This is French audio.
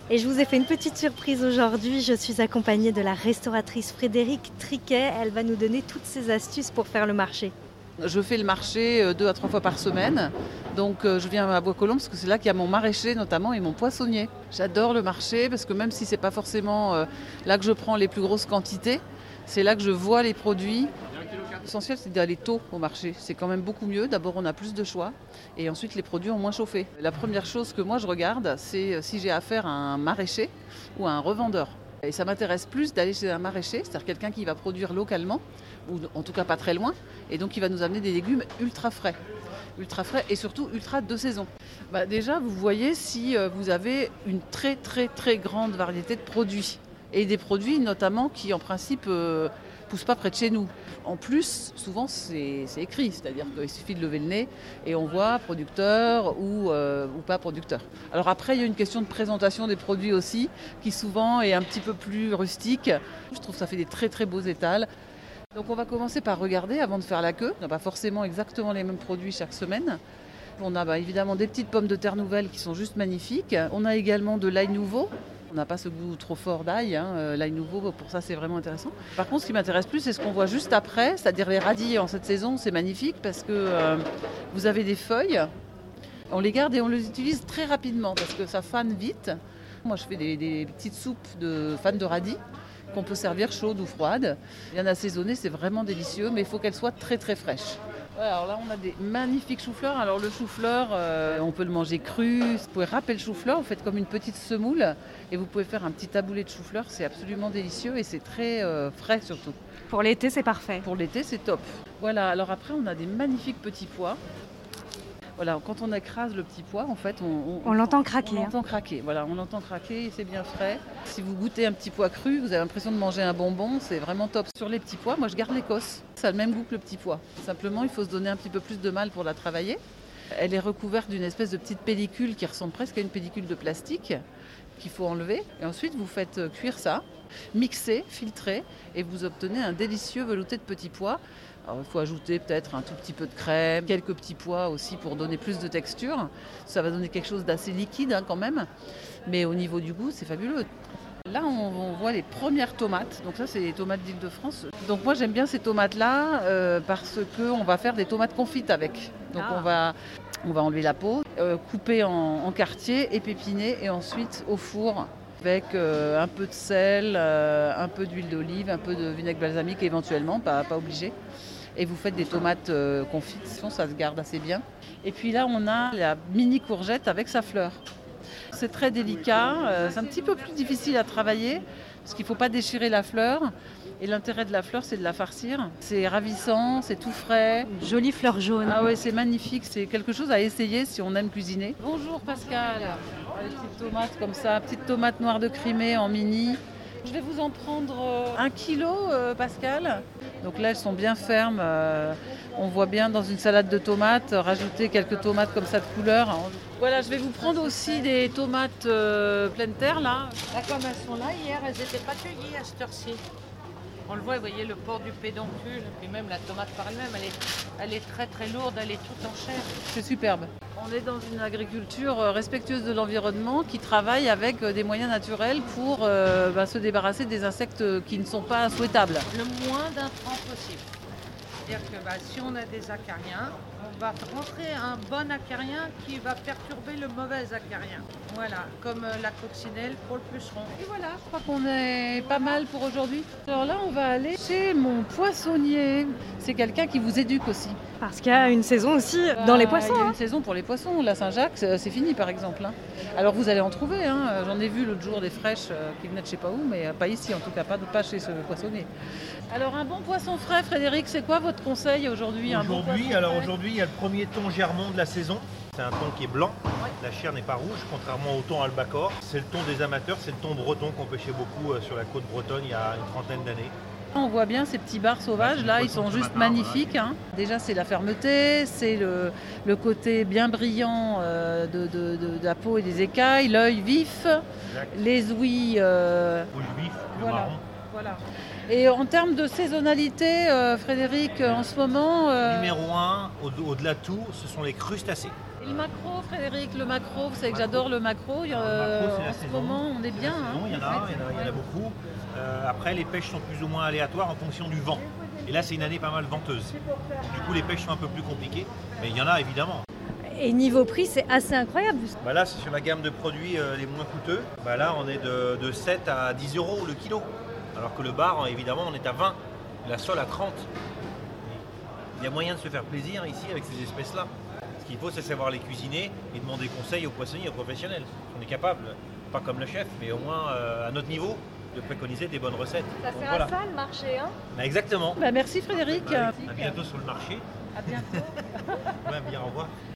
Et je vous ai fait une petite surprise aujourd'hui. Je suis accompagnée de la restauratrice Frédérique Triquet. Elle va nous donner toutes ses astuces pour faire le marché. Je fais le marché 2 à 3 fois par semaine. Donc je viens à Bois-Colombes parce que c'est là qu'il y a mon maraîcher notamment et mon poissonnier. J'adore le marché parce que même si c'est pas forcément là que je prends les plus grosses quantités, c'est là que je vois les produits. L'essentiel, c'est d'aller tôt au marché. C'est quand même beaucoup mieux. D'abord, on a plus de choix et ensuite, les produits ont moins chauffé. La première chose que moi, je regarde, c'est si j'ai affaire à un maraîcher ou à un revendeur. Et ça m'intéresse plus d'aller chez un maraîcher, c'est-à-dire quelqu'un qui va produire localement, ou en tout cas pas très loin, et donc qui va nous amener des légumes ultra frais et surtout ultra de saison. Déjà, vous voyez si vous avez une très très très grande variété de produits. Et des produits notamment qui en principe poussent pas près de chez nous. En plus, souvent c'est écrit, c'est-à-dire qu'il suffit de lever le nez et on voit producteur ou pas producteur. Alors après, il y a une question de présentation des produits aussi, qui souvent est un petit peu plus rustique. Je trouve que ça fait des très très beaux étals. Donc on va commencer par regarder avant de faire la queue. On n'a pas forcément exactement les mêmes produits chaque semaine. On a évidemment des petites pommes de terre nouvelles qui sont juste magnifiques. On a également de l'ail nouveau. On n'a pas ce goût trop fort d'ail, l'ail nouveau, pour ça c'est vraiment intéressant. Par contre, ce qui m'intéresse plus, c'est ce qu'on voit juste après, c'est-à-dire les radis en cette saison, c'est magnifique parce que vous avez des feuilles, on les garde et on les utilise très rapidement parce que ça fane vite. Moi je fais des petites soupes de fans de radis qu'on peut servir chaudes ou froides. Bien assaisonnées, c'est vraiment délicieux, mais il faut qu'elles soient très très fraîches. Alors là, on a des magnifiques choux-fleurs. Alors le chou-fleur, on peut le manger cru. Vous pouvez râper le chou-fleur, vous faites comme une petite semoule et vous pouvez faire un petit taboulé de chou-fleur. C'est absolument délicieux et c'est très frais surtout. Pour l'été, c'est parfait. Pour l'été, c'est top. Voilà, alors après, on a des magnifiques petits pois. Voilà, quand on écrase le petit pois, en fait, on l'entend craquer. On l'entend craquer, voilà, on l'entend craquer et c'est bien frais. Si vous goûtez un petit pois cru, vous avez l'impression de manger un bonbon, c'est vraiment top. Sur les petits pois, moi je garde l'écosse. Ça a le même goût que le petit pois. Simplement, il faut se donner un petit peu plus de mal pour la travailler. Elle est recouverte d'une espèce de petite pellicule qui ressemble presque à une pellicule de plastique qu'il faut enlever. Et ensuite, vous faites cuire ça, mixer, filtrer et vous obtenez un délicieux velouté de petits pois. Alors, il faut ajouter peut-être un tout petit peu de crème, quelques petits pois aussi pour donner plus de texture. Ça va donner quelque chose d'assez liquide quand même, mais au niveau du goût, c'est fabuleux. Là, on voit les premières tomates. Donc ça, c'est les tomates d'Île-de-France. Donc moi, j'aime bien ces tomates-là parce qu'on va faire des tomates confites avec. Donc on va enlever la peau, couper en quartiers, épépiner et ensuite au four avec un peu de sel, un peu d'huile d'olive, un peu de vinaigre balsamique éventuellement, pas obligé. Et vous faites des tomates confites, ça se garde assez bien. Et puis là, on a la mini courgette avec sa fleur. C'est très délicat, c'est un petit peu plus difficile à travailler parce qu'il ne faut pas déchirer la fleur. Et l'intérêt de la fleur, c'est de la farcir. C'est ravissant, c'est tout frais. Une jolie fleur jaune. Ah ouais, c'est magnifique, c'est quelque chose à essayer si on aime cuisiner. Bonjour Pascal, des petites tomates comme ça, petites tomates noires de Crimée en mini. Je vais vous en prendre 1 kilo, Pascal. Donc là, elles sont bien fermes. On voit bien dans une salade de tomates, rajouter quelques tomates comme ça de couleur. Voilà, je vais vous prendre aussi des tomates pleine terre, là. Là, comme elles sont là, hier, elles n'étaient pas cueillies à cette heure-ci. On le voit, vous voyez, le port du pédoncule, puis même la tomate par elle-même, elle est très très lourde, elle est toute en chair. C'est superbe. On est dans une agriculture respectueuse de l'environnement qui travaille avec des moyens naturels pour se débarrasser des insectes qui ne sont pas souhaitables. Le moins d'intrants possible. C'est-à-dire que si on a des acariens, on va rentrer un bon acarien qui va perturber le mauvais acarien. Voilà, comme la coccinelle pour le puceron. Et voilà, je crois qu'on est pas mal pour aujourd'hui. Alors là, on va aller chez mon poissonnier. C'est quelqu'un qui vous éduque aussi. Parce qu'il y a une saison aussi dans les poissons. Il y a une saison pour les poissons. La Saint-Jacques, c'est fini par exemple. Alors vous allez en trouver. J'en ai vu l'autre jour des fraîches qui venaient de je sais pas où, mais pas ici en tout cas, pas chez ce poissonnier. Alors un bon poisson frais, Frédéric, c'est quoi votre conseil aujourd'hui? Aujourd'hui, il y a le premier thon germont de la saison. C'est un thon qui est blanc, la chair n'est pas rouge, contrairement au thon albacore. C'est le thon des amateurs, c'est le thon breton qu'on pêchait beaucoup sur la côte bretonne il y a une trentaine d'années. On voit bien ces petits bars sauvages, là, ils sont juste magnifiques. Déjà, c'est la fermeté, c'est le côté bien brillant de la peau et des écailles, l'œil vif, exact. Les ouïes... rouge vif, le marron. Voilà. Et en termes de saisonnalité, Frédéric, en ce moment... Numéro 1, au-delà de tout, ce sont les crustacés. Le maquereau, Frédéric, le maquereau, vous savez que j'adore le maquereau. Le maquereau, c'est la En ce saison. moment, on est C'est bien. la saison, il y en a beaucoup. Après, les pêches sont plus ou moins aléatoires en fonction du vent. Et là, c'est une année pas mal venteuse. Du coup, les pêches sont un peu plus compliquées, mais il y en a évidemment. Et niveau prix, c'est assez incroyable. Bah là, c'est sur la gamme de produits les moins coûteux. Bah là, on est de 7 à 10 euros le kilo. Alors que le bar, évidemment, on est à 20. La sole à 30. Il y a moyen de se faire plaisir ici avec ces espèces-là. Ce qu'il faut, c'est savoir les cuisiner et demander conseil aux poissonniers, aux professionnels. On est capable, pas comme le chef, mais au moins à notre niveau, de préconiser des bonnes recettes. Ça Donc, sert voilà. à ça le marché, hein? Bah, exactement. Bah, merci Frédéric. À bientôt sur le marché. À bientôt. Ouais, bien, au revoir.